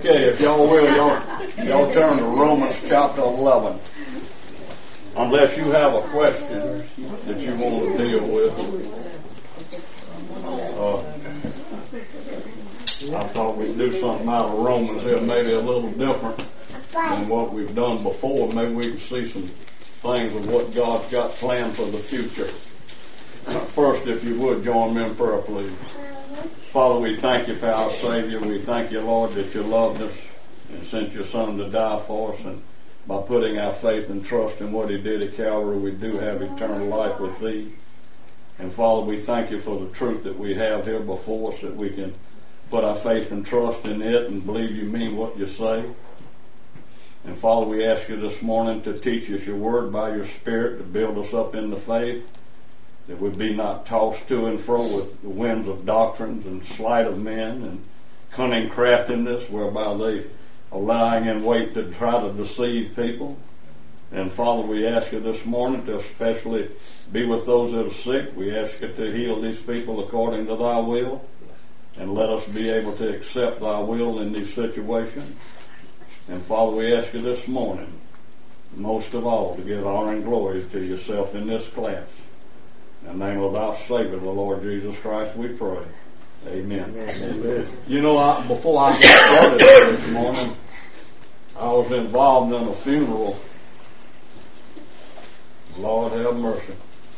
Okay, if y'all will, y'all turn to Romans chapter 11. Unless you have a question that you want to deal with. I thought we'd do something out of Romans here, maybe a little different than what we've done before. Maybe we can see some things of what God's got planned for the future. First, if you would, join me in prayer, please. Father, we thank you for our Savior. We thank you, Lord, that you loved us and sent your Son to die for us. And by putting our faith and trust in what he did at Calvary, we do have eternal life with thee. And Father, we thank you for the truth that we have here before us, that we can put our faith and trust in it and believe you mean what you say. And Father, we ask you this morning to teach us your word by your Spirit, to build us up in the faith, that we be not tossed to and fro with the winds of doctrines and sleight of men and cunning craftiness, whereby they are lying in wait to try to deceive people. And Father, we ask you this morning to especially be with those that are sick. We ask you to heal these people according to thy will, and let us be able to accept thy will in these situations. And Father, we ask you this morning, most of all, to give honor and glory to yourself in this class. In the name of our Savior, the Lord Jesus Christ, we pray. Amen. Amen. You know, before I got started this morning, I was involved in a funeral. Lord have mercy.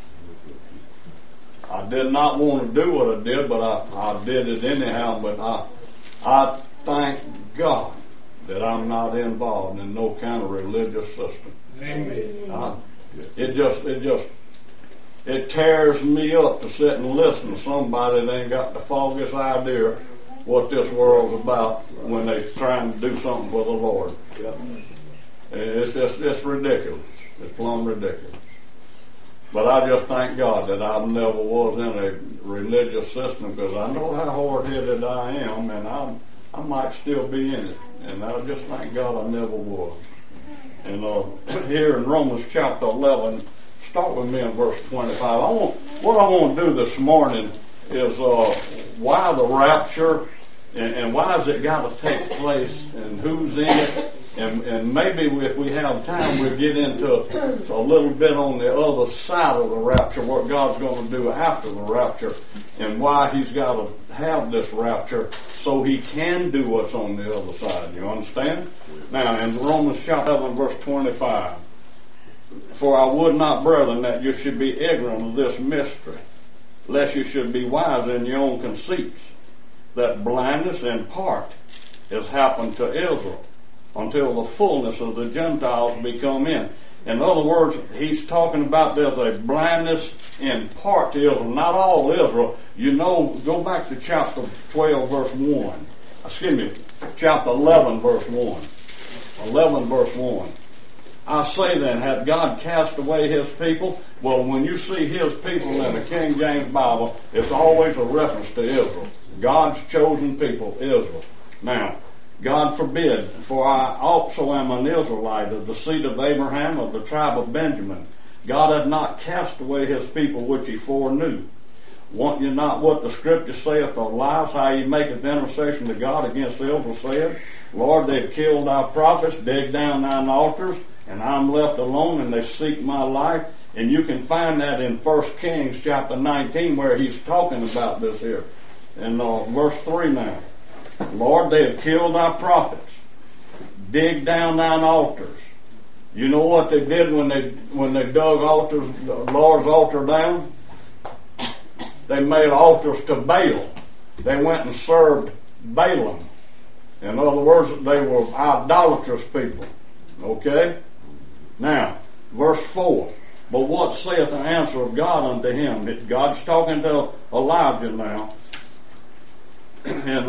I did not want to do what I did, but I did it anyhow. But I thank God that I'm not involved in no kind of religious system. Amen. It tears me up to sit and listen to somebody that ain't got the foggiest idea what this world's about when they're trying to do something for the Lord. It's ridiculous. It's plumb ridiculous. But I just thank God that I never was in a religious system, because I know how hard-headed I am, and I might still be in it. And I just thank God I never was. And here in Romans chapter 11, start with me in verse 25. What I want to do this morning is why the rapture, and why has it got to take place, and who's in it, and maybe if we have time we'll get into a little bit on the other side of the rapture, what God's going to do after the rapture, and why he's got to have this rapture so he can do what's on the other side. You understand? Now in Romans chapter 11 verse 25, for I would not, brethren, that you should be ignorant of this mystery, lest you should be wise in your own conceits, that blindness in part has happened to Israel, until the fullness of the Gentiles be come in. In other words, he's talking about there's a blindness in part to Israel, not all Israel. You know, go back to chapter 12 verse 1. Chapter 11 verse 1. 11 verse 1. I say then, hath God cast away his people? Well, when you see his people in the King James Bible, it's always a reference to Israel. God's chosen people, Israel. Now, God forbid, for I also am an Israelite, of the seed of Abraham, of the tribe of Benjamin. God hath not cast away his people which he foreknew. Want you not what the Scripture saith of lives, how he maketh intercession to God against Israel, saith, Lord, they've killed thy prophets, digged down thine altars, and I'm left alone, and they seek my life. And you can find that in 1 Kings chapter 19, where he's talking about this here. In verse 3 now. Lord, they have killed thy prophets, digged down thine altars. You know what they did when they dug altars, the Lord's altar down? They made altars to Baal. They went and served Balaam. In other words, they were idolatrous people. Okay? Now, verse 4. But what saith the answer of God unto him? God's talking to Elijah now. And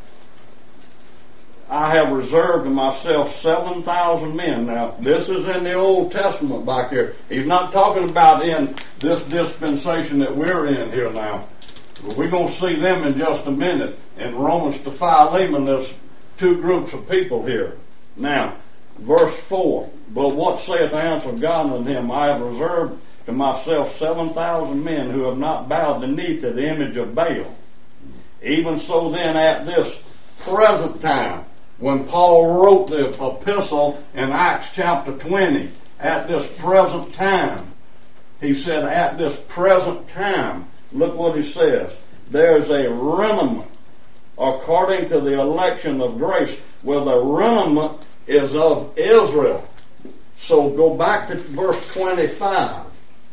I have reserved to myself 7,000 men. Now, this is in the Old Testament back here. He's not talking about in this dispensation that we're in here now. We're going to see them in just a minute. In Romans to Philemon, there's two groups of people here. Now, verse 4. But what saith the answer of God unto him? I have reserved to myself 7,000 men who have not bowed the knee to the image of Baal. Even so then at this present time, when Paul wrote the epistle in Acts chapter 20, at this present time, he said, at this present time, look what he says, there's a remnant according to the election of grace. Well, the remnant is of Israel. So go back to verse 25.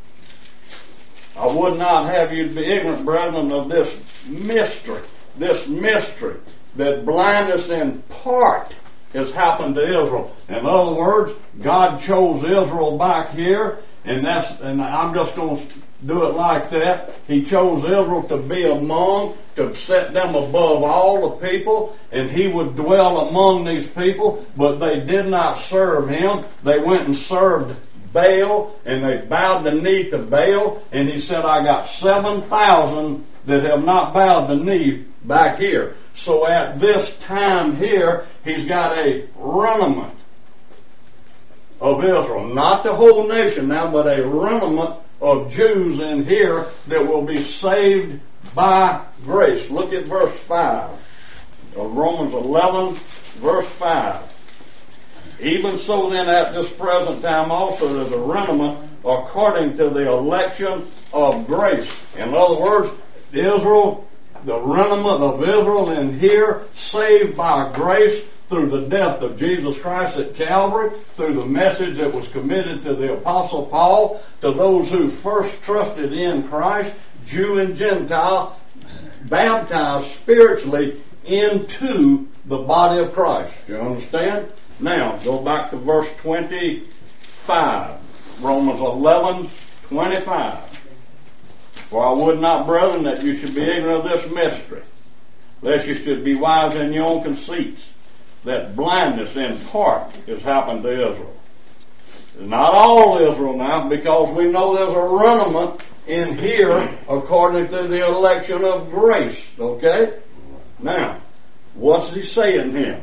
I would not have you be ignorant, brethren, of this mystery, that blindness in part has happened to Israel. In other words, God chose Israel back here, and I'm just going to do it like that. He chose Israel to be among, to set them above all the people, and He would dwell among these people, but they did not serve Him. They went and served Baal, and they bowed the knee to Baal, and He said, I got 7,000 that have not bowed the knee back here. So at this time here, He's got a remnant of Israel. Not the whole nation now, but a remnant of Jews in here that will be saved by grace. Look at verse 5 of Romans 11, verse 5. Even so then at this present time also there's a remnant according to the election of grace. In other words, Israel, the remnant of Israel in here, saved by grace through the death of Jesus Christ at Calvary, through the message that was committed to the Apostle Paul, to those who first trusted in Christ, Jew and Gentile, baptized spiritually into the body of Christ. You understand? Now, go back to verse 25. Romans 11, 25. For I would not, brethren, that you should be ignorant of this mystery, lest you should be wise in your own conceits, that blindness in part has happened to Israel. It's not all Israel now, because we know there's a remnant in here according to the election of grace. Okay? Now, what's he saying here?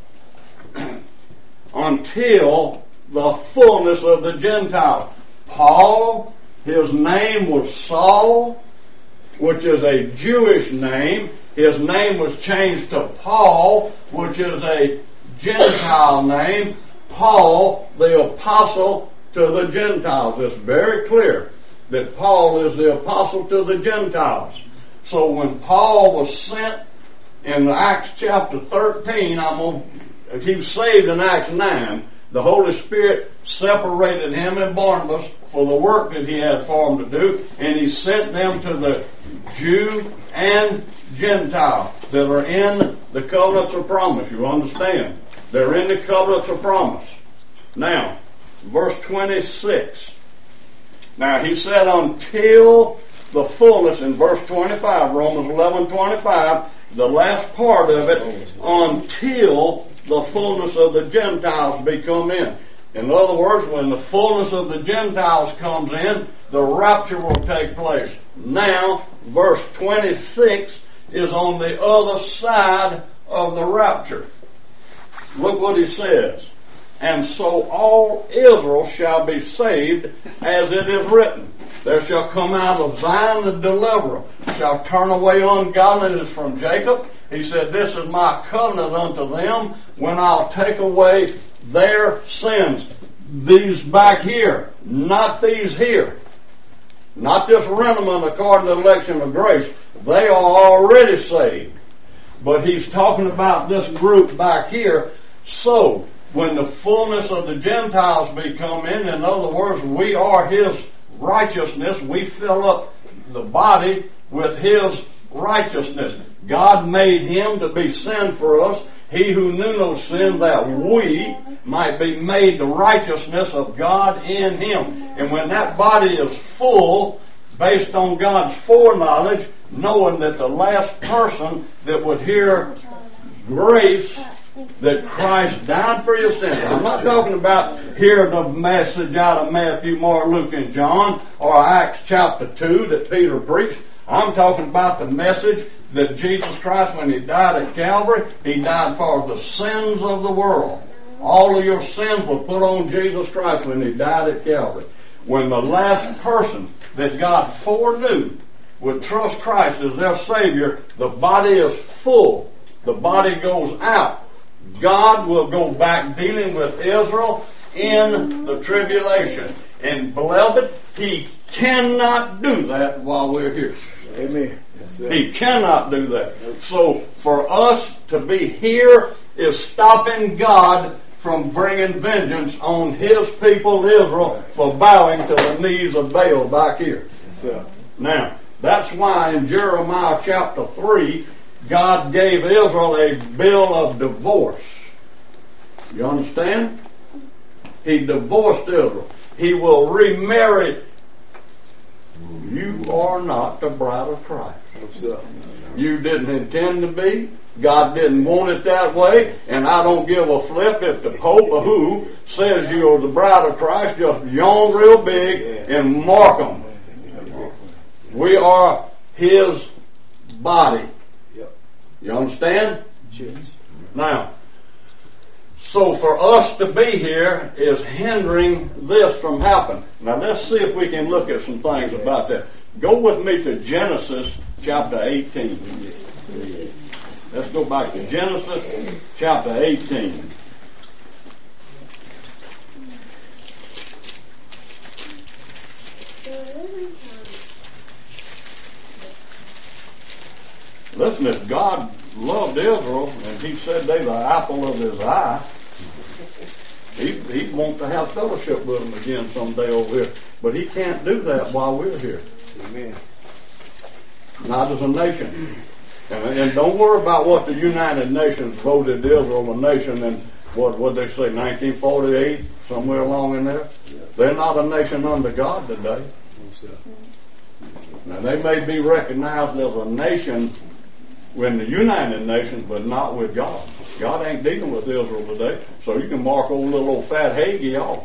Until the fullness of the Gentiles. Paul, his name was Saul, which is a Jewish name. His name was changed to Paul, which is a Gentile name. Paul, the apostle to the Gentiles. It's very clear that Paul is the apostle to the Gentiles. So when Paul was sent in Acts chapter 13, he was saved in Acts 9. The Holy Spirit separated him and Barnabas for the work that He had for them to do, and He sent them to the Jew and Gentile that are in the covenants of promise. You understand? They're in the covenants of promise. Now, verse 26. Now, he said until the fullness, in verse 25, Romans 11:25, the last part of it, until the fullness of the Gentiles be come in. In other words, when the fullness of the Gentiles comes in, the rapture will take place. Now, verse 26 is on the other side of the rapture. Look what he says. And so all Israel shall be saved, as it is written. There shall come out of Zion a deliverer, shall turn away ungodliness from Jacob. He said, this is my covenant unto them, when I'll take away their sins. These back here, not these here. Not this remnant according to the election of grace. They are already saved. But he's talking about this group back here. So, when the fullness of the Gentiles be come in other words, we are His righteousness. We fill up the body with His righteousness. God made Him to be sin for us. He who knew no sin, that we might be made the righteousness of God in Him. And when that body is full, based on God's foreknowledge, knowing that the last person that would hear grace, that Christ died for your sins. I'm not talking about hearing the message out of Matthew, Mark, Luke, and John, or Acts chapter 2 that Peter preached. I'm talking about the message that Jesus Christ, when He died at Calvary, He died for the sins of the world. All of your sins were put on Jesus Christ when He died at Calvary. When the last person that God foreknew would trust Christ as their Savior, the body is full. The body goes out. God will go back dealing with Israel in the tribulation. And beloved, He cannot do that while we're here. Amen. He cannot do that. So for us to be here is stopping God from bringing vengeance on His people Israel for bowing to the knees of Baal back here. Now, that's why in Jeremiah chapter 3, God gave Israel a bill of divorce. You understand? He divorced Israel. He will remarry. You are not the bride of Christ. You didn't intend to be. God didn't want it that way, and I don't give a flip if the Pope or who says you're the bride of Christ. Just yawn real big and mark them. We are His body. You understand? Now, so for us to be here is hindering this from happening. Now let's see if we can look at some things about that. Go with me to Genesis chapter 18. Let's go back to Genesis chapter 18. Listen, if God loved Israel and He said they're the apple of His eye, He'd want to have fellowship with them again someday over here. But He can't do that while we're here. Amen. Not as a nation. And don't worry about what the United Nations voted Israel a nation in, what they say, 1948, somewhere along in there. They're not a nation under God today. Now they may be recognized as a nation in the United Nations, but not with God. God ain't dealing with Israel today, so you can mark little old fat Hagee off.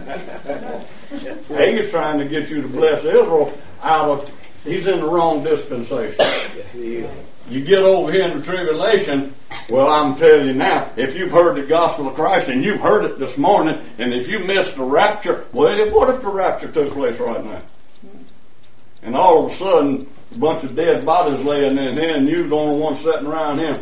Hagee's trying to get you to bless Israel out of, he's in the wrong dispensation. You get over here in the tribulation, well, I'm telling you now, if you've heard the gospel of Christ and you've heard it this morning, and if you missed the rapture, well, what if the rapture took place right now? And all of a sudden, a bunch of dead bodies laying in here, and you're the only one sitting around him.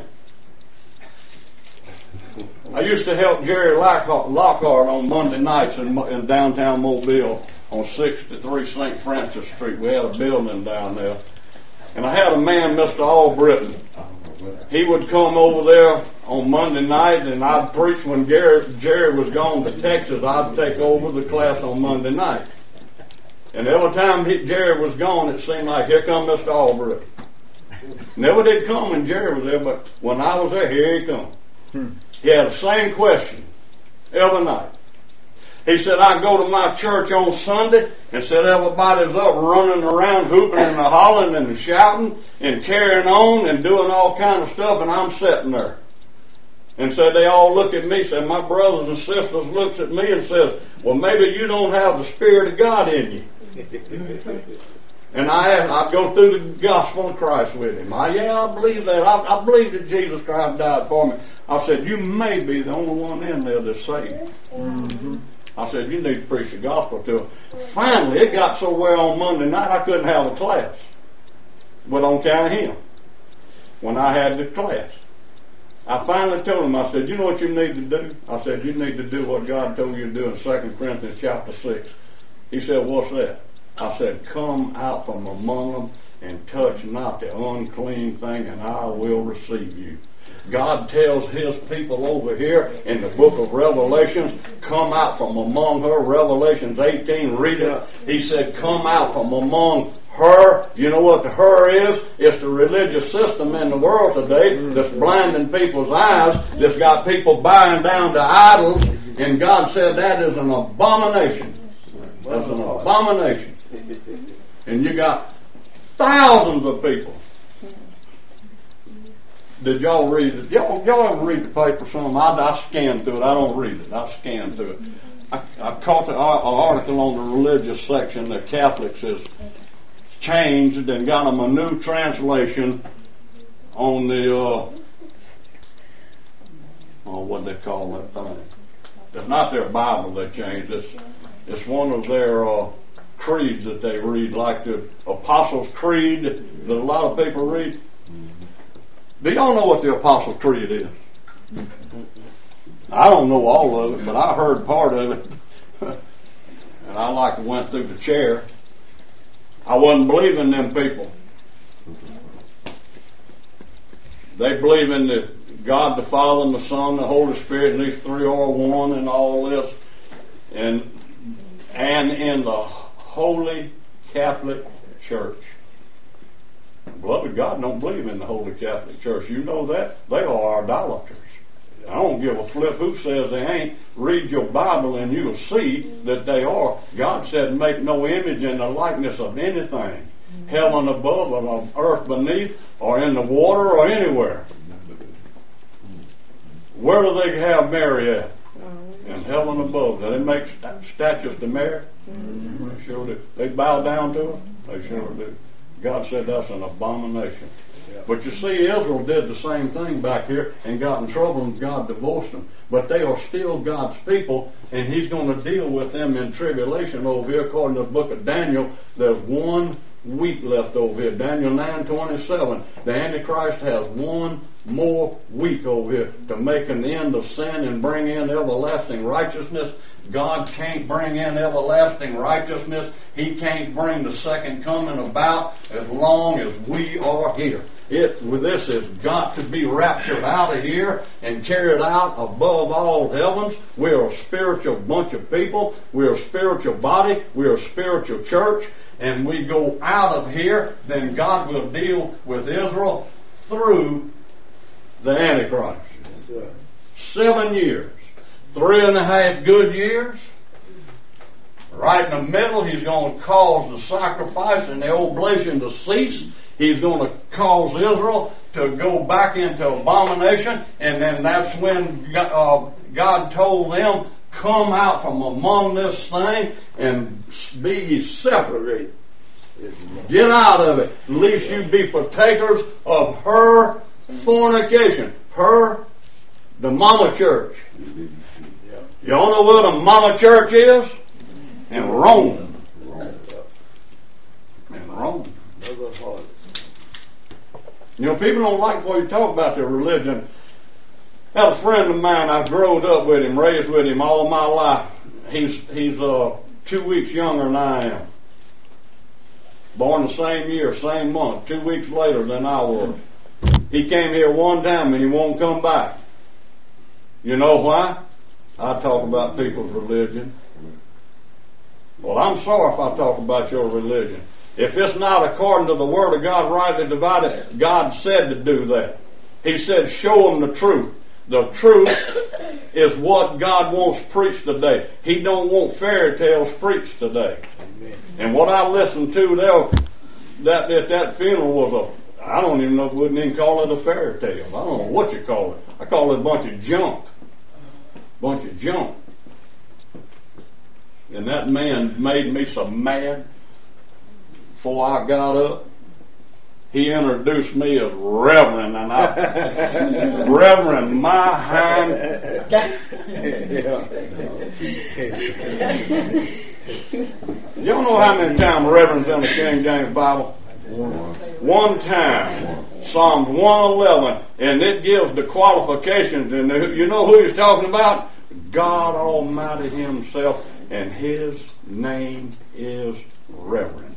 I used to help Jerry Lockhart on Monday nights in downtown Mobile on 63 St. Francis Street. We had a building down there. And I had a man, Mr. Albritton. He would come over there on Monday night, and I'd preach when Jerry was gone to Texas. I'd take over the class on Monday night. And every time Jerry was gone, it seemed like, here come Mr. Albritton. Never did come when Jerry was there, but when I was there, here he come. He had the same question every night. He said, I go to my church on Sunday, and said everybody's up running around, hooping and hollering and shouting and carrying on and doing all kind of stuff, and I'm sitting there. And said they all look at me, said my brothers and sisters looks at me and says, well, maybe you don't have the Spirit of God in you. And I go through the gospel of Christ with him. I believe that. I believe that Jesus Christ died for me. I said, you may be the only one in there that's saved. I said, you need to preach the gospel to them. Finally, it got so well on Monday night, I couldn't have a class. But on account of him. When I had the class. I finally told him, I said, you know what you need to do? I said, you need to do what God told you to do in 2 Corinthians chapter 6. He said, what's that? I said, come out from among them and touch not the unclean thing, and I will receive you. God tells His people over here in the book of Revelations, come out from among her. Revelations 18, read it. He said, come out from among her. You know what the her is? It's the religious system in the world today that's blinding people's eyes, that's got people bowing down to idols, and God said that is an abomination. That's an abomination. And you got thousands of people. Did y'all read it? Y'all ever read the paper some? I scan through it. I don't read it. I scan through it. I caught an article on the religious section that Catholics has changed and got them a new translation on the what they call that thing. It's not their Bible they changed. It's one of their creeds that they read, like the Apostles' Creed that a lot of people read. Do y'all know what the Apostles' Creed is? I don't know all of it, but I heard part of it. And I like went through the chair. I wasn't believing them people. They believe in the God the Father and the Son, the Holy Spirit, and these three are one and all this. And in the Holy Catholic Church. Beloved, God don't believe in the Holy Catholic Church. You know that? They are idolaters. I don't give a flip who says they ain't. Read your Bible and you'll see that they are. God said make no image in the likeness of anything. Heaven above or on earth beneath or in the water or anywhere. Where do they have Mary at? In heaven above. Do they make statues to Mary? They sure do. They bow down to her? They sure do. God said that's an abomination. But you see, Israel did the same thing back here and got in trouble and God divorced them. But they are still God's people and He's going to deal with them in tribulation over here. According to the book of Daniel, there's 1 week left over here. Daniel 9:27. The Antichrist has 1 more week over here to make an end of sin and bring in everlasting righteousness. God can't bring in everlasting righteousness. He can't bring the second coming about as long as we are here. This has got to be raptured out of here and carried out above all heavens. We are a spiritual bunch of people. We are a spiritual body. We are a spiritual church. And we go out of here, then God will deal with Israel through the Antichrist. 7 years. 3.5 good years. Right in the middle, He's going to cause the sacrifice and the oblation to cease. He's going to cause Israel to go back into abomination. And then that's when God told them, come out from among this thing and be ye separate. Get out of it, lest you be partakers of her fornication. Her, the mama church. Y'all know where the mama church is? In Rome. In Rome. You know, people don't like what you talk about their religion. I had a friend of mine, I grew up with him, raised with him all my life. He's 2 weeks younger than I am. Born the same year, same month, 2 weeks later than I was. He came here one time and he won't come back. You know why? I talk about people's religion. Well, I'm sorry if I talk about your religion. If it's not according to the Word of God rightly divided, God said to do that. He said, show them the truth. The truth is what God wants preached today. He don't want fairy tales preached today. Amen. And what I listened to there, at that funeral was I don't even know, wouldn't even call it a fairy tale. I don't know what you call it. I call it a bunch of junk. Bunch of junk. And that man made me so mad before I got up. He introduced me as Reverend, and Reverend my hind. Y'all know how many times Reverend's in the King James Bible? One time. Psalms 111, and it gives the qualifications, and you know who he's talking about? God Almighty Himself, and His name is Reverend.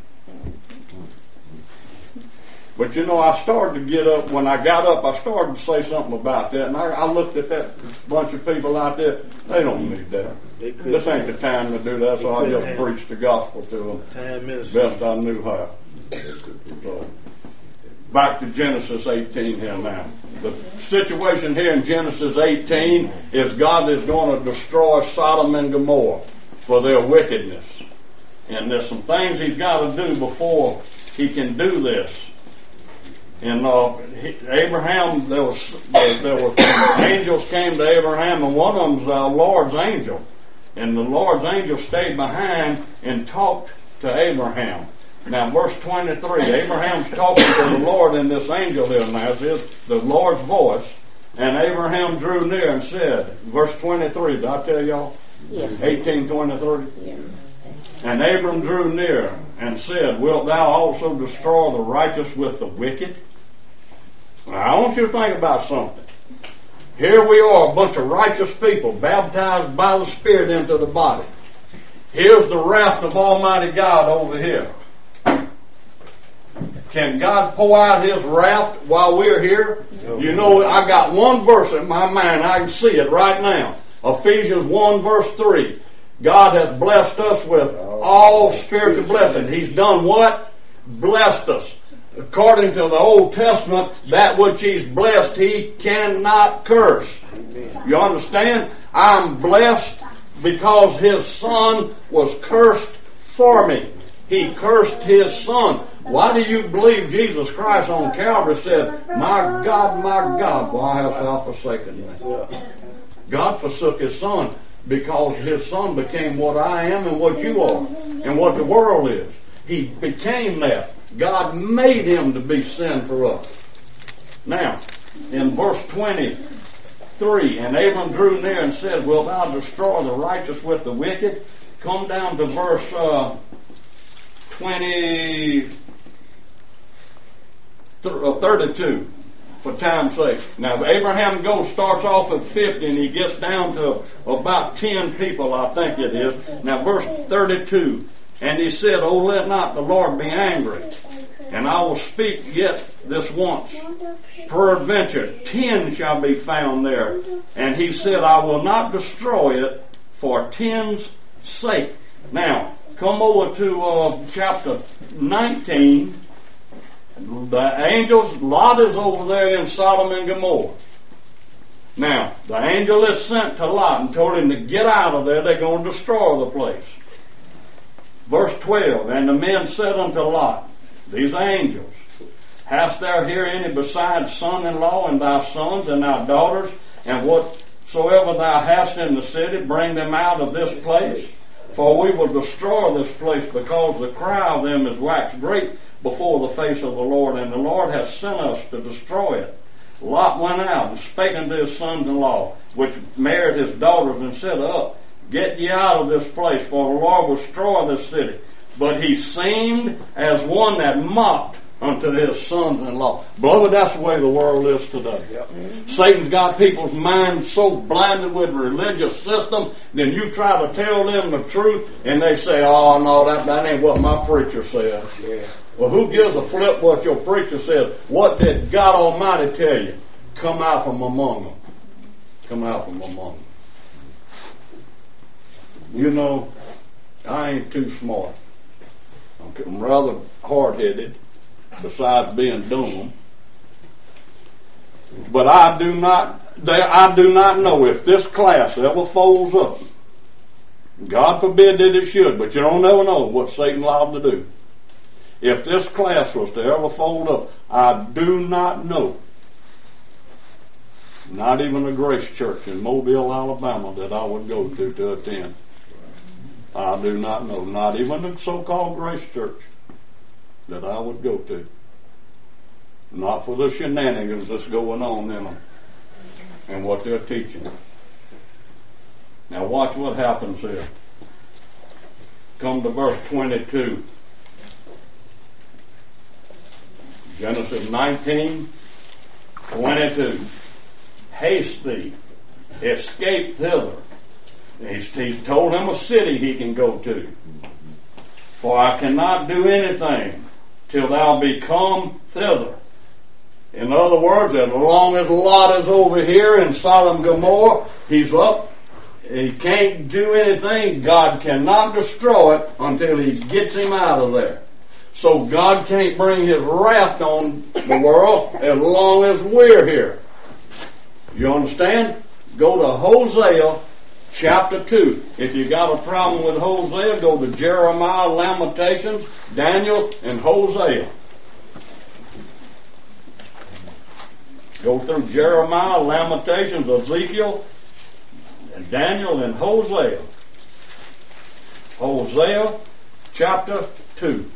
But you know, I started to get up. When I got up, I started to say something about that. And I looked at that bunch of people out there. They don't need that. This ain't the time to do that, so I just preached the gospel to them best I knew how. So, back to Genesis 18 here now. The situation here in Genesis 18 is God is going to destroy Sodom and Gomorrah for their wickedness. And there's some things He's got to do before He can do this. And Abraham, there were angels came to Abraham, and one of them was our Lord's angel. And the Lord's angel stayed behind and talked to Abraham. Now, verse 23, Abraham's talking to the Lord, and this angel here now is the Lord's voice. And Abraham drew near and said, verse 23, did I tell y'all? Yes. 18:23. Yeah. And Abram drew near and said, wilt thou also destroy the righteous with the wicked? Now, I want you to think about something. Here we are, a bunch of righteous people, baptized by the Spirit into the body. Here's the wrath of Almighty God over here. Can God pour out His wrath while we're here? You know, I got one verse in my mind. I can see it right now. Ephesians 1 verse 3. God has blessed us with all spiritual blessings. He's done what? Blessed us. According to the Old Testament, that which He's blessed, He cannot curse. You understand? I'm blessed because His Son was cursed for me. He cursed His Son. Why do you believe Jesus Christ on Calvary said, my God, why hast thou forsaken me? God forsook His Son because His Son became what I am and what you are and what the world is. He became that. God made Him to be sin for us. Now, in verse 23, and Abram drew near and said, wilt thou destroy the righteous with the wicked? Come down to verse 32, for time's sake. Now, Abraham starts off at 50, and he gets down to about 10 people, I think it is. Now, verse 32, and he said, O let not the Lord be angry, and I will speak yet this once. Peradventure 10 shall be found there. And he said, I will not destroy it for 10's sake. Now, come over to chapter 19. The angels, Lot is over there in Sodom and Gomorrah. Now, the angel is sent to Lot and told him to get out of there. They're going to destroy the place. Verse 12, and the men said unto Lot, these angels, hast thou here any besides son-in-law and thy sons and thy daughters, and whatsoever thou hast in the city, bring them out of this place? For we will destroy this place, because the cry of them is waxed great before the face of the Lord, and the Lord hath sent us to destroy it. Lot went out and spake unto his sons-in-law, which married his daughters, and said, Up, get ye out of this place, for the Lord will destroy this city. But he seemed as one that mocked unto his sons-in-law. Beloved, that's the way the world is today. Yep. Satan's got people's minds so blinded with religious system, then you try to tell them the truth, and they say, oh no, that ain't what my preacher says. Yeah. Well, who gives a flip what your preacher says? What did God Almighty tell you? Come out from among them. Come out from among them. You know, I ain't too smart. I'm rather hard-headed, besides being dumb. But I do not know if this class ever folds up. God forbid that it should, but you don't ever know what Satan allowed to do. If this class was to ever fold up, I do not know. Not even a Grace Church in Mobile, Alabama that I would go to attend. I do not know. Not even the so-called Grace Church that I would go to. Not for the shenanigans that's going on in them and what they're teaching. Now watch what happens here. Come to verse 22. Genesis 19:22. Haste thee, escape thither. He's told him a city he can go to. For I cannot do anything till thou be come thither. In other words, as long as Lot is over here in Sodom and Gomorrah, he's up. He can't do anything. God cannot destroy it until he gets him out of there. So God can't bring his wrath on the world as long as we're here. You understand? Go to Hosea chapter 2. If you got a problem with Hosea, go to Jeremiah, Lamentations, Daniel, and Hosea. Go through Jeremiah, Lamentations, Ezekiel, and Daniel, and Hosea. Hosea chapter 2.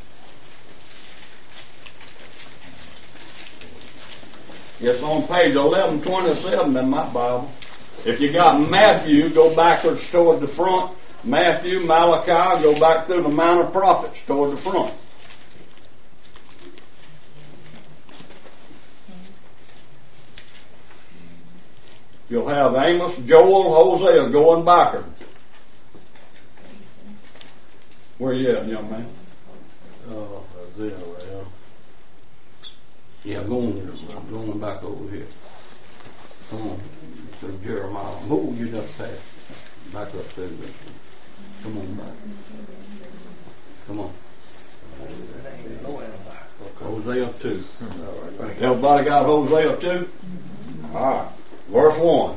It's on page 1127 in my Bible. If you got Matthew, go backwards toward the front. Matthew, Malachi, go back through the Minor Prophets toward the front. You'll have Amos, Joel, Hosea going backward. Where you at, young man? Isaiah, right? Yeah, I'm going back over here. Come on. To Jeremiah. Move you just past. Back up to this one. Come on back. Come on. Hosea 2. Everybody got Hosea 2? Alright. Verse 1.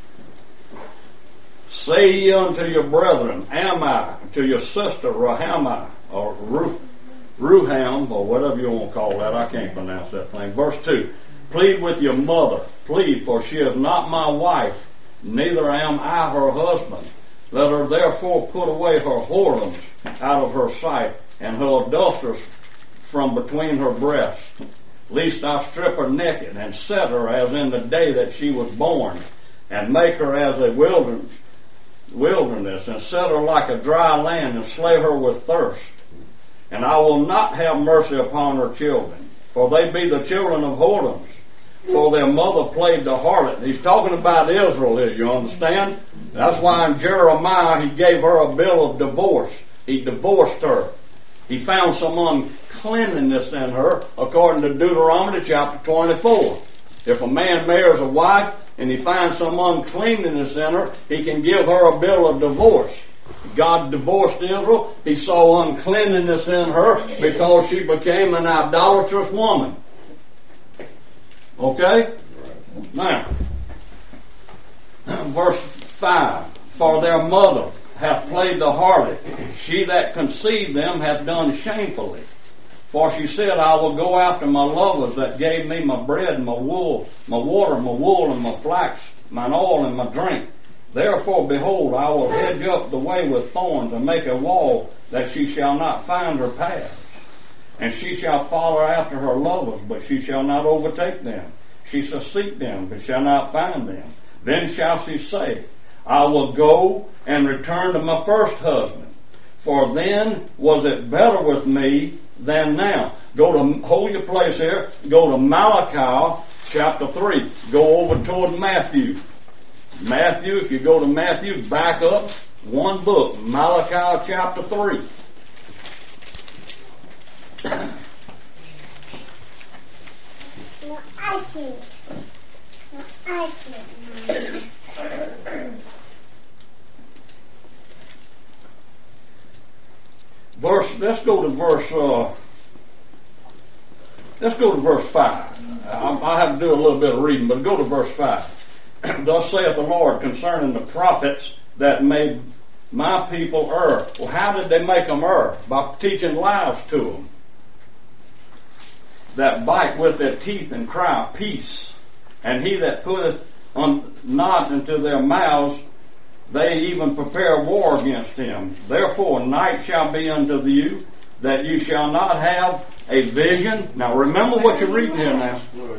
Say ye unto your brethren, Ammi, to your sister, Rahami, or Ruham, or whatever you want to call that. I can't pronounce that thing. Verse 2. Plead with your mother. Plead, for she is not my wife, neither am I her husband. Let her therefore put away her whoredoms out of her sight, and her adulteries from between her breasts. Lest I strip her naked, and set her as in the day that she was born, and make her as a wilderness, and set her like a dry land, and slay her with thirst. And I will not have mercy upon her children, for they be the children of whoredoms. For their mother played the harlot. He's talking about Israel here, you understand? That's why in Jeremiah he gave her a bill of divorce. He divorced her. He found some uncleanliness in her, according to Deuteronomy chapter 24. If a man marries a wife and he finds some uncleanliness in her, he can give her a bill of divorce. God divorced Israel. He saw uncleanliness in her because she became an idolatrous woman. Okay? Now, verse 5. For their mother hath played the harlot. She that conceived them hath done shamefully. For she said, I will go after my lovers that gave me my bread and my wool, my water, my wool and my flax, mine oil and my drink. Therefore, behold, I will hedge up the way with thorns and make a wall that she shall not find her paths. And she shall follow after her lovers, but she shall not overtake them. She shall seek them, but shall not find them. Then shall she say, I will go and return to my first husband, for then was it better with me than now. Hold your place here. Go to Malachi chapter 3. Go over toward Matthew. Matthew, if you go to Matthew, back up one book. Malachi chapter 3. Let's go to verse 5. I have to do a little bit of reading, but go to verse 5. Thus saith the Lord concerning the prophets that made my people err. Well, how did they make them err? By teaching lies to them. That bite with their teeth and cry, peace. And he that putteth not into their mouths, they even prepare war against him. Therefore night shall be unto you, that you shall not have a vision. Now remember what you're reading here now.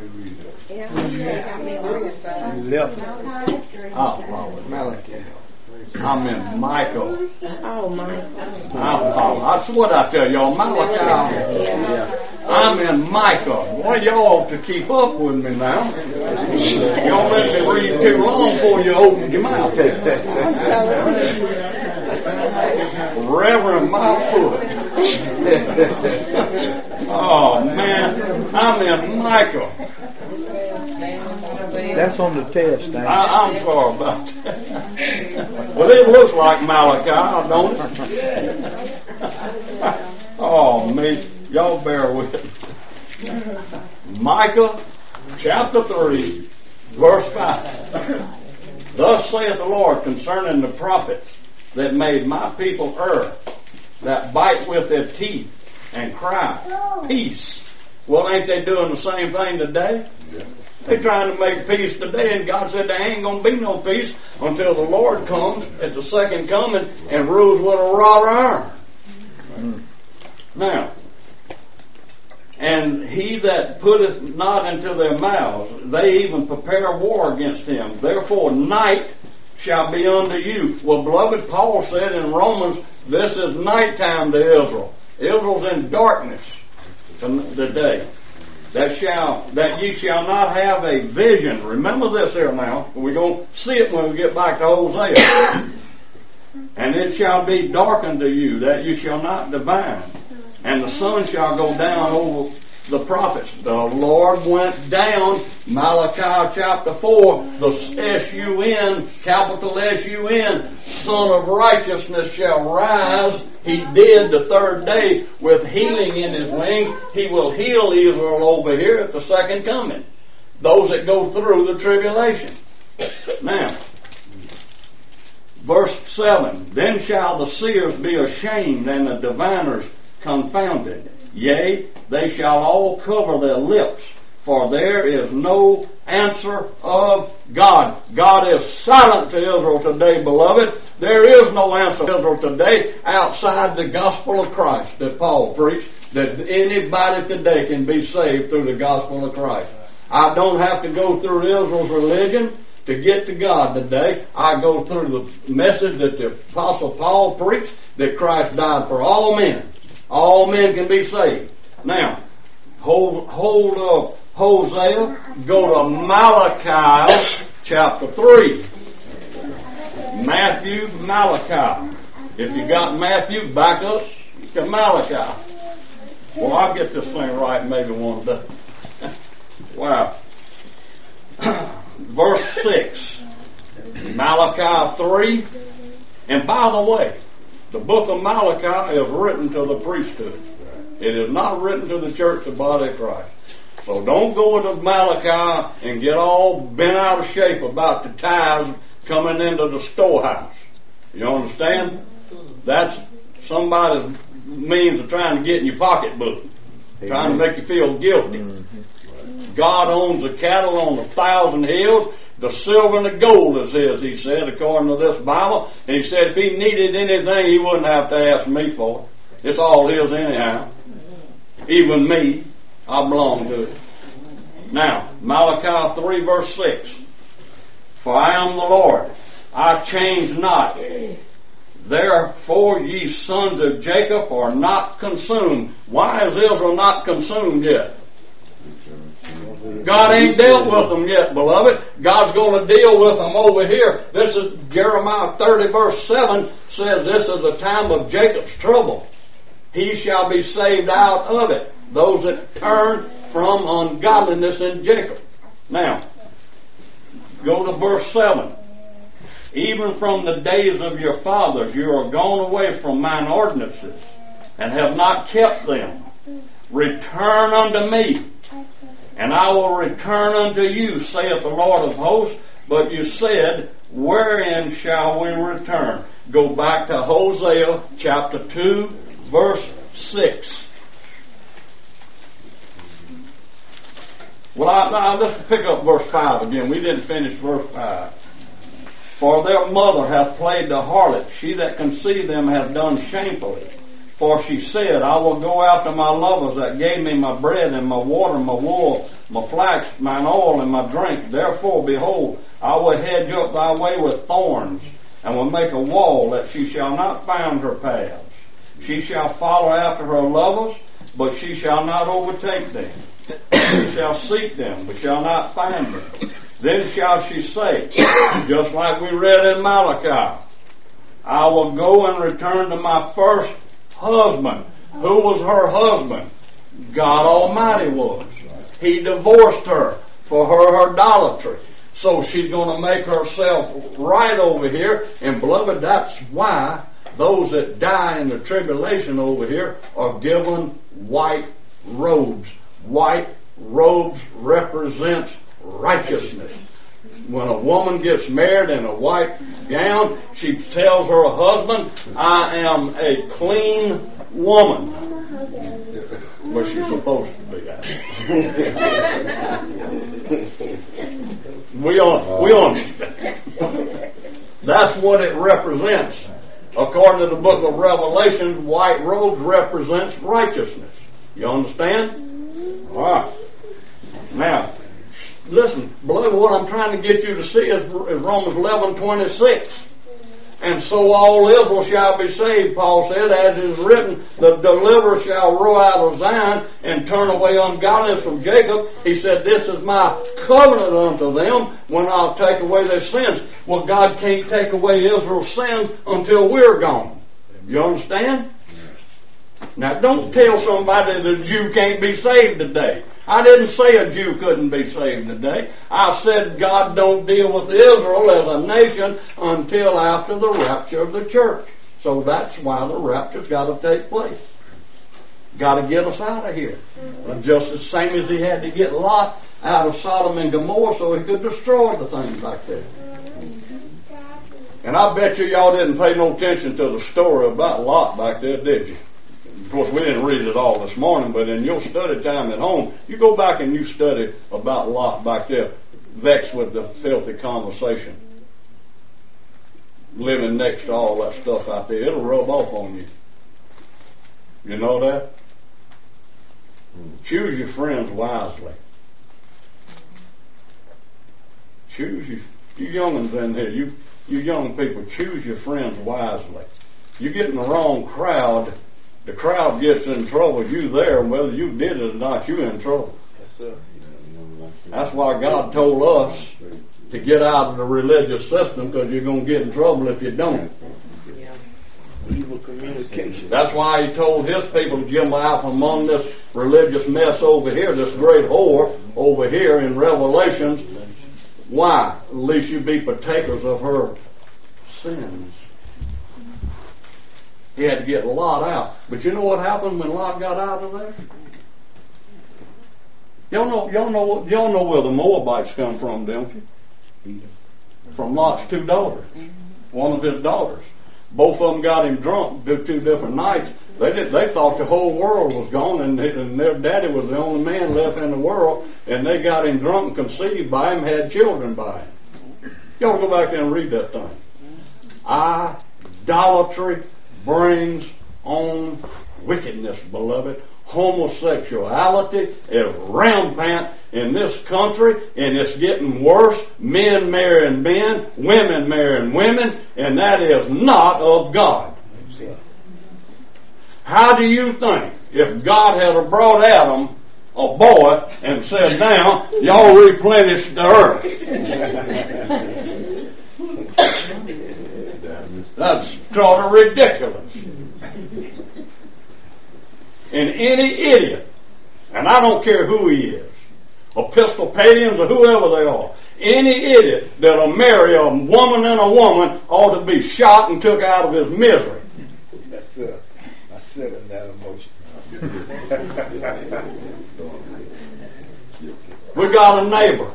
Malachi. I'm in Michael. Oh, Michael. That's what I tell y'all. Malachi. I'm in Micah. Well, y'all ought to keep up with me now. Y'all let me read too long before you open your mouth. Reverend my foot. Oh man, I'm in Micah. That's on the test. I'm sorry about that. Well, it looks like Malachi, don't it? Oh me, y'all bear with me. Micah chapter 3, verse 5. Thus saith the Lord concerning the prophets that made my people err, that bite with their teeth and cry, peace. Well, ain't they doing the same thing today? Yeah. They're trying to make peace today, and God said there ain't going to be no peace until the Lord comes at the second coming and rules with a rod of iron. Now, and he that putteth not into their mouths, they even prepare war against him. Therefore night shall be unto you. Well, beloved, Paul said in Romans, this is nighttime to Israel. Israel's in darkness today. that ye shall not have a vision. Remember this here now. We're going to see it when we get back to Hosea. And it shall be darkened to you, that you shall not divine. And the sun shall go down over the prophets. The Lord went down, Malachi chapter 4, the S-U-N, capital S-U-N, Son of Righteousness shall rise. He did the third day with healing in his wings. He will heal Israel over here at the second coming. Those that go through the tribulation. Now, verse 7, then shall the seers be ashamed and the diviners confounded. Yea, they shall all cover their lips, for there is no answer of God. God is silent to Israel today, beloved. There is no answer to Israel today outside the gospel of Christ that Paul preached, that anybody today can be saved through the gospel of Christ. I don't have to go through Israel's religion to get to God today. I go through the message that the Apostle Paul preached, that Christ died for all men. All men can be saved. Now, hold of Hosea, go to Malachi chapter 3. Matthew, Malachi. If you got Matthew, back up to Malachi. Well, I'll get this thing right maybe one day. Wow. Verse 6. Malachi 3. And by the way, the book of Malachi is written to the priesthood. It is not written to the church, the body of Christ. So don't go into Malachi and get all bent out of shape about the tithes coming into the storehouse. You understand? That's somebody's means of trying to get in your pocketbook. Trying to make you feel guilty. God owns the cattle on 1,000 hills. The silver and the gold is his, he said, according to this Bible. And he said if he needed anything, he wouldn't have to ask me for it. It's all his anyhow. Even me, I belong to it. Now, Malachi 3 verse 6. For I am the Lord, I change not. Therefore ye sons of Jacob are not consumed. Why is Israel not consumed yet? God ain't dealt with them yet, beloved. God's going to deal with them over here. This is Jeremiah 30 verse 7 says this is the time of Jacob's trouble. He shall be saved out of it. Those that turn from ungodliness in Jacob. Now, go to verse 7. Even from the days of your fathers you are gone away from mine ordinances, and have not kept them. Return unto me, and I will return unto you, saith the Lord of hosts. But you said, wherein shall we return? Go back to Hosea chapter 2, verse 6. Well, let's pick up verse 5 again. We didn't finish verse 5. For their mother hath played the harlot, she that conceived them hath done shamefully. For she said, I will go after my lovers that gave me my bread and my water, my wool, my flax, mine oil, and my drink. Therefore, behold, I will hedge up thy way with thorns, and will make a wall that she shall not find her paths. She shall follow after her lovers, but she shall not overtake them. She shall seek them, but shall not find them. Then shall she say, just like we read in Malachi, I will go and return to my first husband. Who was her husband? God Almighty was. He divorced her for her idolatry. So she's going to make herself right over here. And beloved, that's why those that die in the tribulation over here are given white robes. White robes represents righteousness. When a woman gets married in a white gown, she tells her husband, I am a clean woman. Well, she's supposed to be that. we understand. That's what it represents. According to the book of Revelation, white robes represents righteousness. You understand? All right. Now, listen, beloved, what I'm trying to get you to see is Romans 11:26. And so all Israel shall be saved, Paul said, as is written, the deliverer shall roll out of Zion and turn away ungodliness from Jacob. He said, this is my covenant unto them when I'll take away their sins. Well, God can't take away Israel's sins until we're gone. You understand? Now don't tell somebody that a Jew can't be saved today. I didn't say a Jew couldn't be saved today. I said God don't deal with Israel as a nation until after the rapture of the church. So that's why the rapture's got to take place. Got to get us out of here. Just the same as he had to get Lot out of Sodom and Gomorrah so he could destroy the things back there. And I bet y'all didn't pay no attention to the story about Lot back there, did you? Of course, we didn't read it all this morning, but in your study time at home, you go back and you study about Lot back there, vexed with the filthy conversation, living next to all that stuff out there. It'll rub off on you. You know that? Choose your friends wisely. Choose you young'uns in here, you young people, choose your friends wisely. You get in the wrong crowd, the crowd gets in trouble, you there, and whether you did it or not, you're in trouble. Yes, sir. That's why God told us to get out of the religious system, because you're going to get in trouble if you don't. Evil communication. That's why he told his people to jump out from among this religious mess over here, this great whore over here in Revelations. Why? At least you be partakers of her sins. He had to get Lot out. But you know what happened when Lot got out of there? Y'all know where the Moabites come from, don't you? From Lot's two daughters. One of his daughters. Both of them got him drunk 2 different nights. They thought the whole world was gone, and their daddy was the only man left in the world, and they got him drunk and conceived by him, had children by him. Y'all go back there and read that thing. Idolatry brings on wickedness, beloved. Homosexuality is rampant in this country, and it's getting worse. Men marrying men, women marrying women, and that is not of God. How do you think if God had brought Adam a boy and said, now y'all replenish the earth? That's sort of ridiculous. And any idiot, and I don't care who he is, Episcopalians or whoever they are, any idiot that'll marry a woman and a woman ought to be shot and took out of his misery. That's I sit in that emotion. We got a neighbor.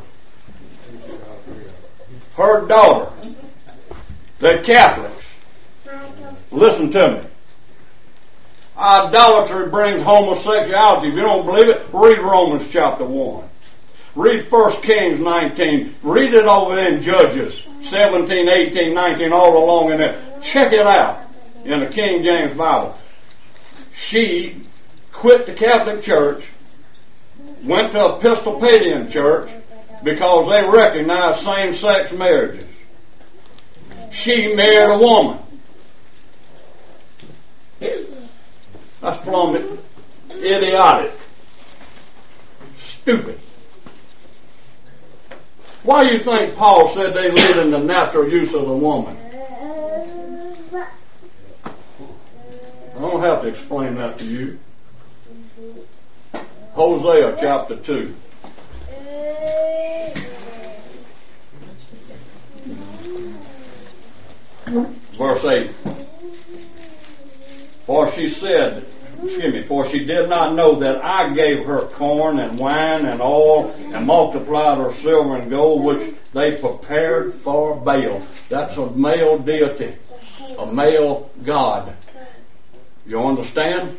Her daughter. They're Catholics. Listen to me. Idolatry brings homosexuality. If you don't believe it, read Romans chapter 1. Read 1 Kings 19. Read it over in Judges 17, 18, 19, all along in there. Check it out in the King James Bible. She quit the Catholic Church, went to Episcopalian church because they recognize same-sex marriages. She married a woman. That's plumb idiotic. Stupid. Why do you think Paul said they live in the natural use of the woman? I don't have to explain that to you. Hosea chapter 2. Verse 8. For she did not know that I gave her corn and wine and oil and multiplied her silver and gold, which they prepared for Baal. That's a male deity, a male god. You understand?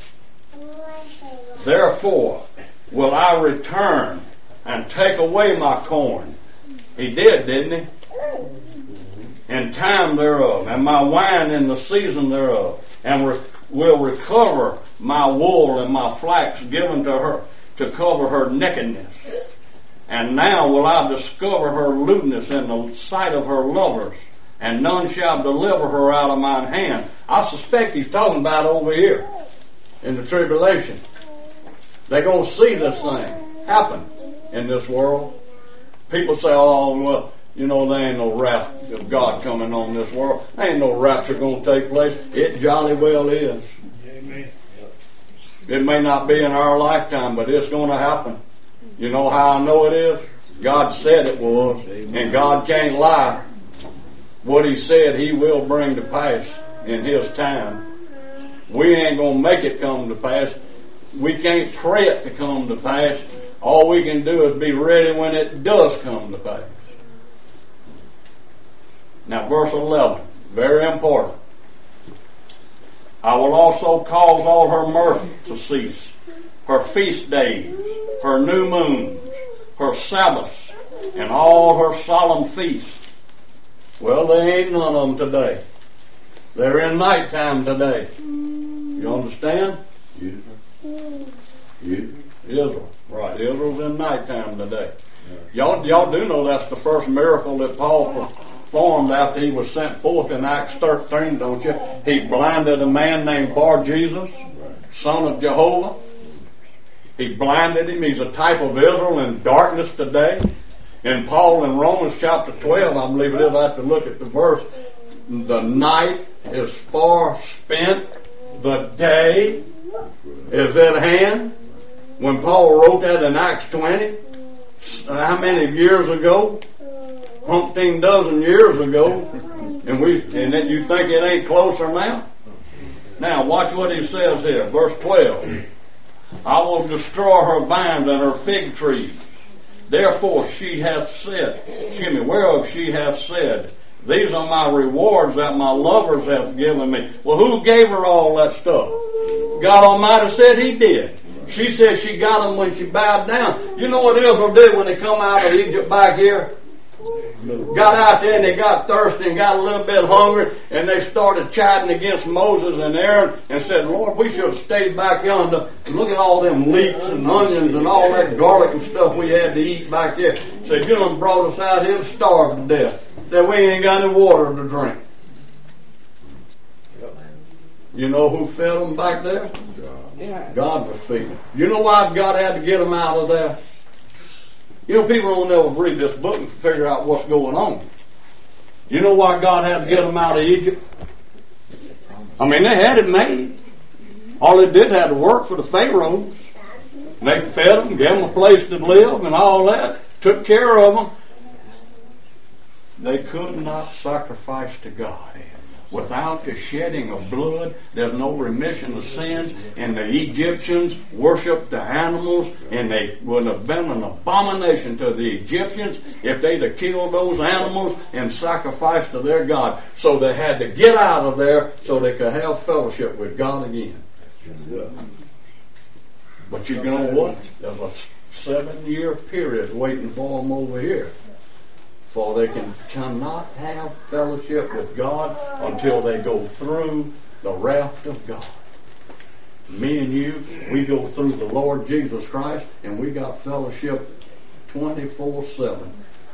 Therefore will I return and take away my corn. He did, didn't he? In time thereof, and my wine in the season thereof, and will recover my wool and my flax given to her to cover her nakedness. And now will I discover her lewdness in the sight of her lovers, and none shall deliver her out of mine hand. I suspect he's talking about over here in the tribulation. They're going to see this thing happen in this world. People say, oh, well, you know, there ain't no wrath of God coming on this world. There ain't no rapture going to take place. It jolly well is. Amen. It may not be in our lifetime, but it's going to happen. You know how I know it is? God said it was, and God can't lie. What He said, He will bring to pass in His time. We ain't going to make it come to pass. We can't pray it to come to pass. All we can do is be ready when it does come to pass. Now, verse 11, very important. I will also cause all her mirth to cease, her feast days, her new moons, her Sabbaths, and all her solemn feasts. Well, there ain't none of them today. They're in nighttime today. You understand? Israel. Right. Israel's in nighttime today. Y'all do know that's the first miracle that Paul performed after he was sent forth in Acts 13, don't you? He blinded a man named Bar-Jesus, son of Jehovah. He blinded him. He's a type of Israel in darkness today. And Paul in Romans chapter 12, I believe it is, I have to look at the verse, the night is far spent, the day is at hand. When Paul wrote that in Acts 20, how many years ago? Umpteen dozen years ago. And then you think it ain't closer now? Now watch what he says here, verse 12. I will destroy her vines and her fig trees. Therefore she hath said, whereof she hath said, these are my rewards that my lovers have given me. Well, who gave her all that stuff? God Almighty said He did. She said she got them when she bowed down. You know what Israel did when they come out of Egypt back here? Got out there and they got thirsty and got a little bit hungry, and they started chatting against Moses and Aaron and said, Lord, we should have stayed back yonder. Look at all them leeks and onions and all that garlic and stuff we had to eat back there. Said, you done brought us out here to starve to death. Said, we ain't got any water to drink. You know who fed them back there? God was feeding them. You know why God had to get them out of there? You know, people don't ever read this book and figure out what's going on. You know why God had to get them out of Egypt? I mean, they had it made. All they did had to work for the Pharaohs. They fed them, gave them a place to live and all that, took care of them. They could not sacrifice to God. Without the shedding of blood, there's no remission of sins. And the Egyptians worshiped the animals, and they would have been an abomination to the Egyptians if they'd have killed those animals and sacrificed to their God. So they had to get out of there so they could have fellowship with God again. But you know what? There's a 7-year period waiting for them over here. For they cannot have fellowship with God until they go through the wrath of God. Me and you, we go through the Lord Jesus Christ, and we got fellowship 24/7,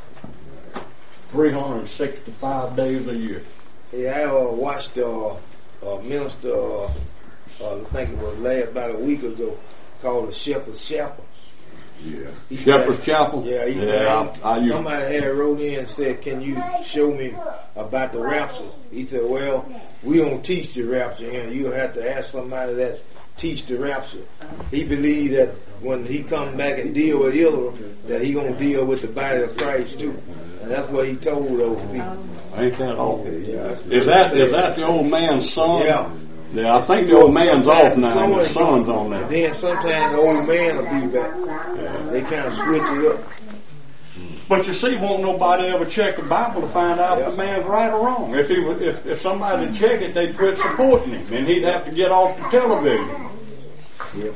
365 days a year. Yeah, I watched minister, I think it was about a week ago, called the Shepherd's Chapel. Yeah. Shepherd's Chapel? Yeah, he said, somebody had wrote in and said, can you show me about the rapture? He said, well, we don't teach the rapture here. You'll have to ask somebody that teach the rapture. He believed that when he come back and deal with Israel, that he gonna deal with the body of Christ too. And that's what he told those people. Ain't that awful? Yeah, is that the old man's son? Yeah. Yeah, I think the old man's off now and the son's on there. And then sometimes the old man will be back. Yeah. They kind of switch it up. But you see, won't nobody ever check the Bible to find out if the man's right or wrong. If somebody would check it, they'd quit supporting him, and he'd have to get off the television. Yep.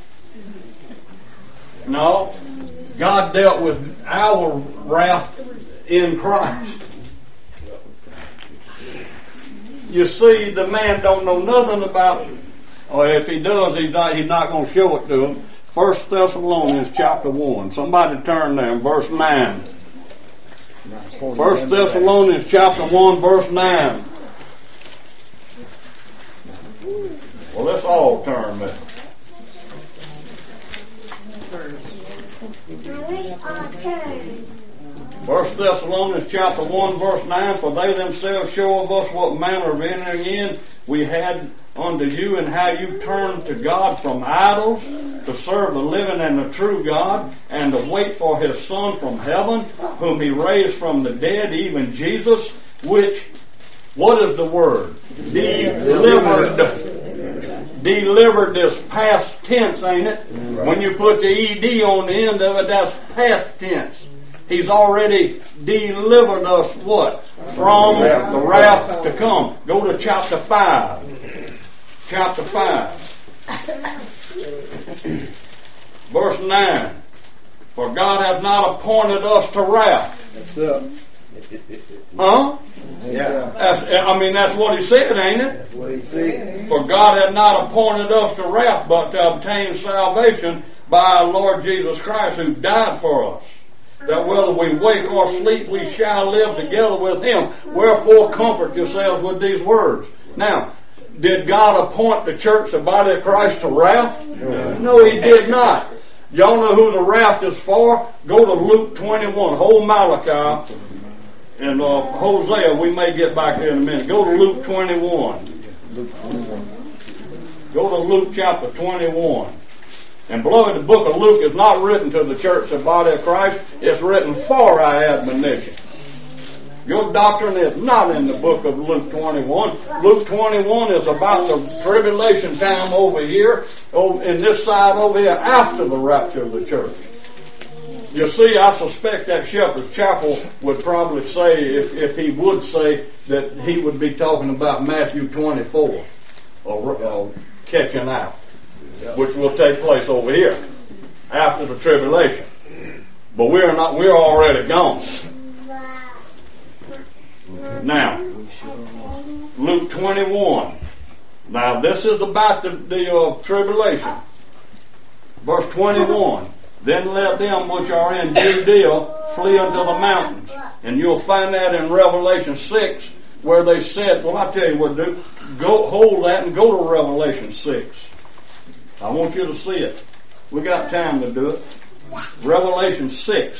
No, God dealt with our wrath in Christ. You see, the man don't know nothing about it. Or if he does, he's not going to show it to him. 1 Thessalonians chapter 1. Somebody turn there in verse 9. 1 Thessalonians chapter 1 verse 9. Well, let's all turn there. 1 Thessalonians chapter 1 verse 9, for they themselves show of us what manner of entering in we had unto you, and how you turned to God from idols to serve the living and the true God, and to wait for His Son from heaven, whom He raised from the dead, even Jesus, which, what is the word? Delivered. Delivered is past tense, ain't it? Right. When you put the ed on the end of it, that's past tense. He's already delivered us what? From the wrath to come. Go to chapter 5. Chapter 5. Verse 9. For God hath not appointed us to wrath. That's up. Huh? Yeah. That's what he said, ain't it? That's what he said. For God hath not appointed us to wrath, but to obtain salvation by our Lord Jesus Christ, who died for us, that whether we wake or sleep, we shall live together with Him. Wherefore comfort yourselves with these words. Now, did God appoint the church, the body of Christ, to wrath? No, He did not. Y'all know who the wrath is for? Go to Luke 21, whole Malachi, and Hosea. We may get back here in a minute. Go to Luke 21. Go to Luke chapter 21. And beloved, the book of Luke is not written to the church, the body of Christ. It's written for our admonition. Your doctrine is not in the book of Luke 21. Luke 21 is about the tribulation time over here, in this side over here, after the rapture of the church. You see, I suspect that Shepherd's Chapel would probably say, if he would say, that he would be talking about Matthew 24, or catching out, which will take place over here after the tribulation. But we're already gone. Now, Luke 21. Now, this is about the tribulation. Verse 21. Then let them which are in Judea flee unto the mountains. And you'll find that in Revelation 6, where they said, well, I'll tell you what to do. Go hold that and go to Revelation 6. I want you to see it. We got time to do it. Revelation 6.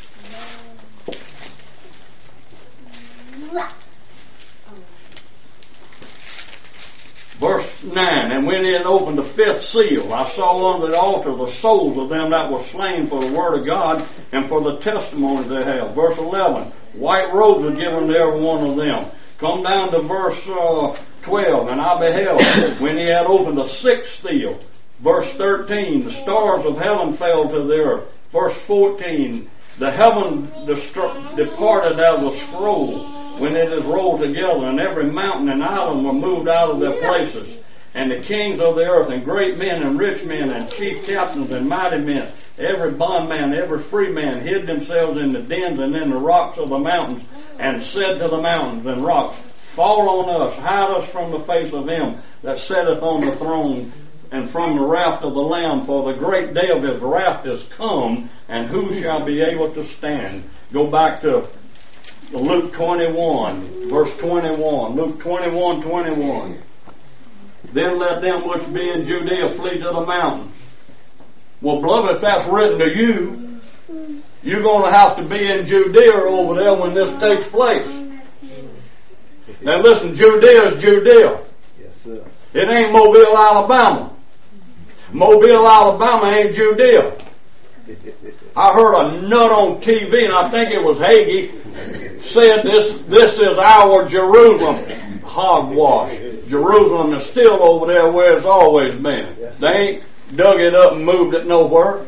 Verse 9, and when he had opened the fifth seal, I saw under the altar the souls of them that were slain for the word of God and for the testimony they have. Verse 11, white robes were given to every one of them. Come down to verse 12, and I beheld when he had opened the sixth seal. Verse 13, the stars of heaven fell to the earth. Verse 14, the heaven departed out of the scroll when it is rolled together, and every mountain and island were moved out of their places. And the kings of the earth, and great men, and rich men, and chief captains, and mighty men, every bondman, every free man, hid themselves in the dens and in the rocks of the mountains, and said to the mountains and rocks, fall on us, hide us from the face of him that sitteth on the throne, and from the wrath of the Lamb, for the great day of his wrath is come, and who shall be able to stand? Go back to Luke 21, verse 21. Luke 21, 21. Then let them which be in Judea flee to the mountains. Well, beloved, if that's written to you, you're going to have to be in Judea over there when this takes place. Now listen, Judea is Judea. Yes, sir. It ain't Mobile, Alabama. Mobile, Alabama ain't Judea. I heard a nut on TV, and I think it was Hagee, said this is our Jerusalem. Hogwash. Jerusalem is still over there where it's always been. They ain't dug it up and moved it nowhere.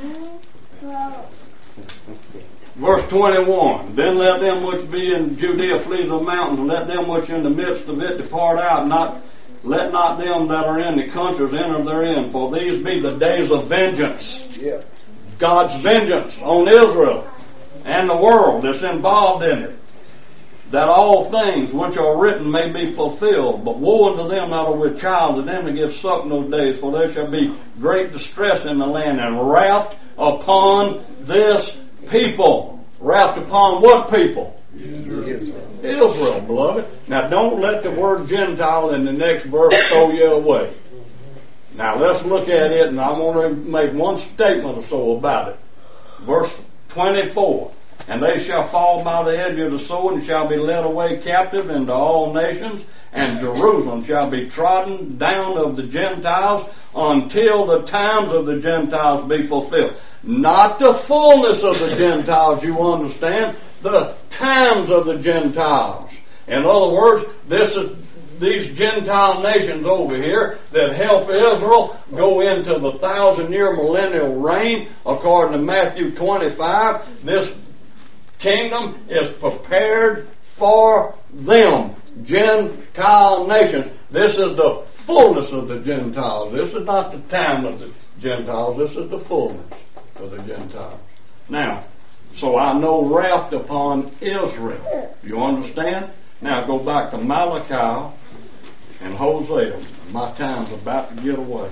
Verse 21. Then let them which be in Judea flee to the mountains, and let them which in the midst of it depart out. Let not them that are in the countries enter therein, for these be the days of vengeance. Yeah. God's vengeance on Israel and the world that's involved in it, that all things which are written may be fulfilled. But woe unto them that are with child, to them that give suck in those days, for there shall be great distress in the land, and wrath upon this people. Wrapped upon what people? Israel. Israel, beloved. Now don't let the word Gentile in the next verse throw you away. Now let's look at it, and I want to make one statement or so about it. Verse 24. And they shall fall by the edge of the sword, and shall be led away captive into all nations, and Jerusalem shall be trodden down of the Gentiles until the times of the Gentiles be fulfilled. Not the fullness of the Gentiles, you understand, the times of the Gentiles. In other words, these Gentile nations over here that help Israel go into the 1,000-year millennial reign, according to Matthew 25, this kingdom is prepared for them, Gentile nations. This is the fullness of the Gentiles. This is not the time of the Gentiles. This is the fullness of the Gentiles. Now, so I know wrapped upon Israel. You understand? Now go back to Malachi and Hosea. My time's about to get away.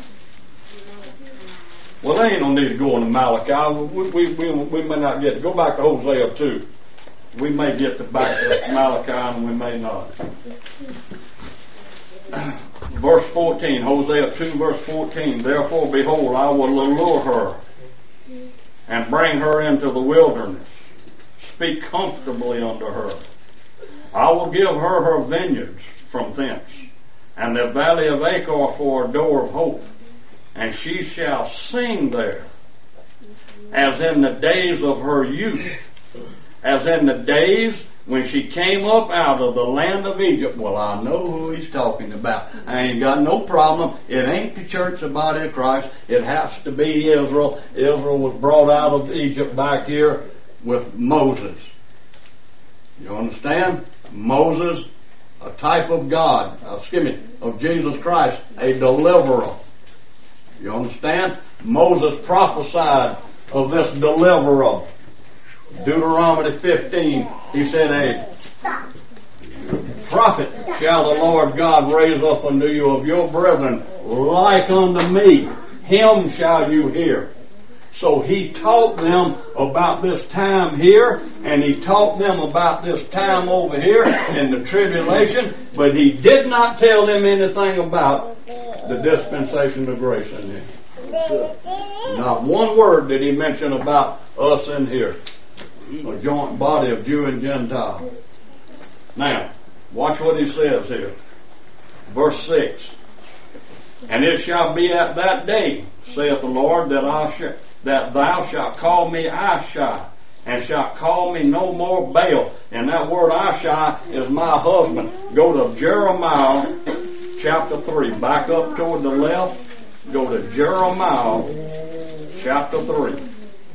Well, they ain't no need to go into Malachi. We may not get to go back to Hosea 2. We may get to back to Malachi and we may not. Verse 14, Hosea 2 verse 14. Therefore, behold, I will allure her and bring her into the wilderness. Speak comfortably unto her. I will give her her vineyards from thence, and the valley of Achor for a door of hope. And she shall sing there, as in the days of her youth, as in the days when she came up out of the land of Egypt. Well, I know who he's talking about. I ain't got no problem. It ain't the church, the body of Christ. It has to be Israel. Israel was brought out of Egypt back here with Moses. You understand? Moses, a type of God, of Jesus Christ, a deliverer. You understand? Moses prophesied of this deliverer. Deuteronomy 15, he said, a prophet shall the Lord God raise up unto you of your brethren, like unto me. Him shall you hear. So he taught them about this time here, and he taught them about this time over here in the tribulation, but he did not tell them anything about the dispensation of grace in here. Not one word did he mention about us in here. A joint body of Jew and Gentile. Now, watch what he says here. Verse 6. And it shall be at that day, saith the Lord, that thou shalt call me Ashai, and shalt call me no more Baal. And that word Ashai is my husband. Go to Jeremiah chapter 3. Back up toward the left. Go to Jeremiah chapter 3.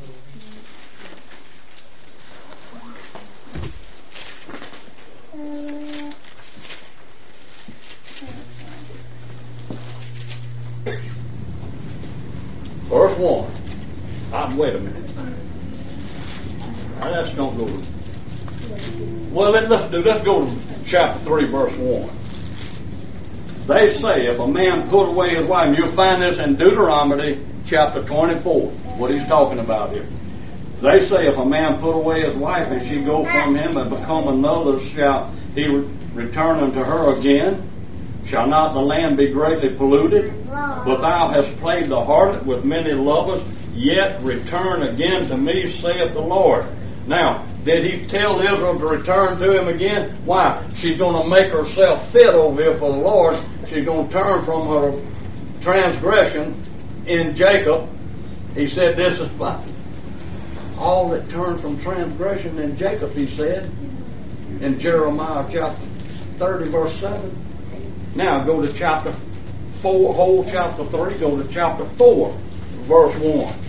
Verse 1. Wait a minute. Let's don't go to... Well, let's go to chapter 3, verse 1. They say, if a man put away his wife, and you'll find this in Deuteronomy chapter 24, what he's talking about here. They say, if a man put away his wife, and she go from him and become another, shall he return unto her again? Shall not the land be greatly polluted? But thou hast played the harlot with many lovers, yet return again to me, saith the Lord. Now, did he tell Israel to return to him again? Why? She's going to make herself fit over here for the Lord. She's going to turn from her transgression in Jacob. He said, this is fine. All that turn from transgression in Jacob, he said, in Jeremiah chapter 30, verse 7. Now go to chapter 4, whole chapter 3, go to chapter 4, verse 1.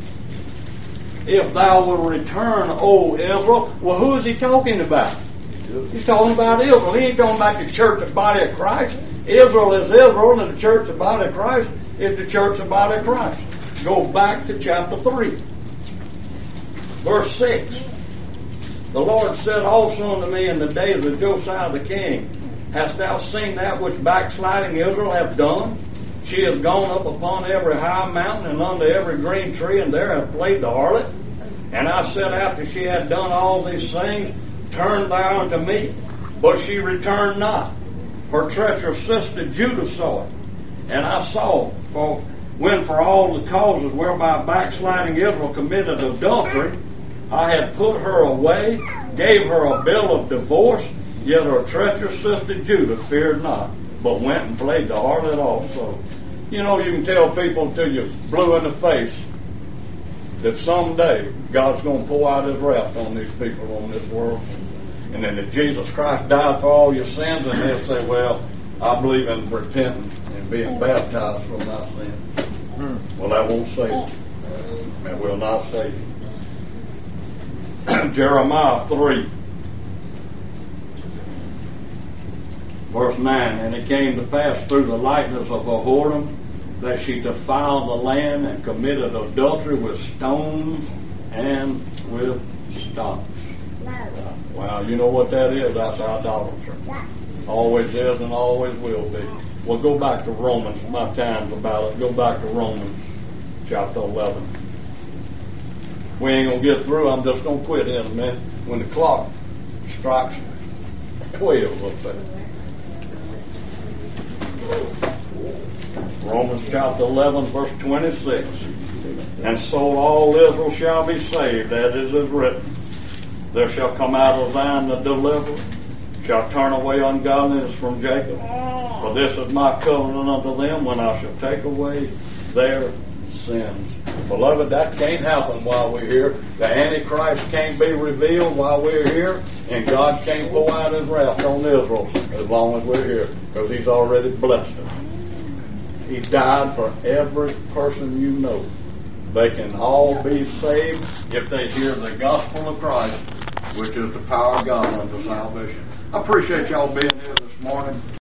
If thou wilt return, O Israel, well, who is he talking about? He's talking about Israel. He ain't talking about the church, the body of Christ. Israel is Israel, and the church, the body of Christ, is the church, the body of Christ. Go back to chapter 3, verse 6. The Lord said also unto me in the days of Josiah the king, hast thou seen that which backsliding Israel hath done? She has gone up upon every high mountain and unto every green tree, and there hath played the harlot. And I said, after she had done all these things, turn thou unto me. But she returned not. Her treacherous sister Judah saw it. And I saw, when for all the causes whereby backsliding Israel committed adultery, I had put her away, gave her a bill of divorce, yet her treacherous sister Judah feared not, but went and played the harlot also. You know, you can tell people till you're blue in the face that someday God's going to pour out His wrath on these people on this world. And then that Jesus Christ died for all your sins, and they'll say, well, I believe in repenting and being baptized for my sins. Well, that won't save you. That will not save you. Jeremiah 3, verse 9, and it came to pass through the likeness of a whoredom that she defiled the land and committed adultery with stones and with stocks. Wow, you know what that is? That's idolatry. Always is and always will be. Well, go back to Romans. My time's about it. Go back to Romans chapter 11. We ain't going to get through. I'm just going to quit in a minute when the clock strikes 12 up there. Romans chapter 11, verse 26. And so all Israel shall be saved, as it is written. There shall come out of Zion the deliverer, shall turn away ungodliness from Jacob. For this is my covenant unto them, when I shall take away their sins. Beloved, that can't happen while we're here. The Antichrist can't be revealed while we're here, and God can't pour out His wrath on Israel as long as we're here, because He's already blessed us. He died for every person you know. They can all be saved if they hear the gospel of Christ, which is the power of God unto salvation. I appreciate y'all being here this morning.